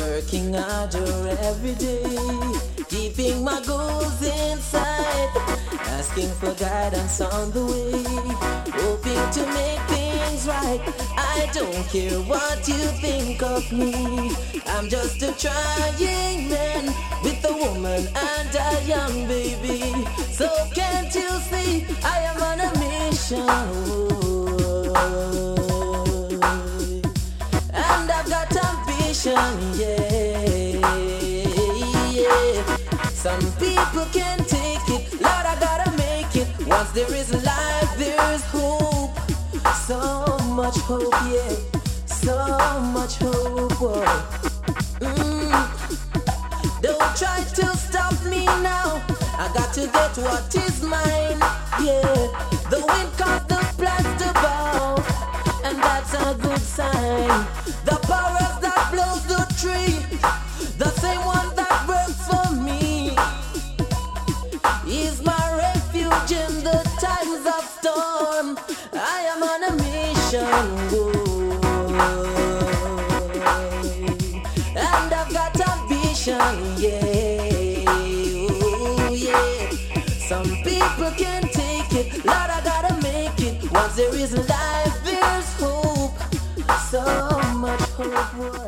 Working harder every day, keeping my goals inside, asking for guidance on the way, hoping to make things right. I don't care what you think of me, I'm just a trying man with a woman and a young baby. So can't you see I am on a mission? And I've got ambition, yeah. Some people can't take it, Lord, I gotta make it. Once there is life, there's hope. So much hope, yeah. So much hope, boy. Don't try to stop me now, I got to get what is mine, yeah. The wind caused the plants to bow, and that's a good sign. The powers that blows the tree, the same one that works for me, is my refuge in the times of storm. I am on a mission, and I've got ambition, yeah. Oh, yeah. Some people can't take it, Lord, I gotta make it. Once there is life, there's hope. So much hope.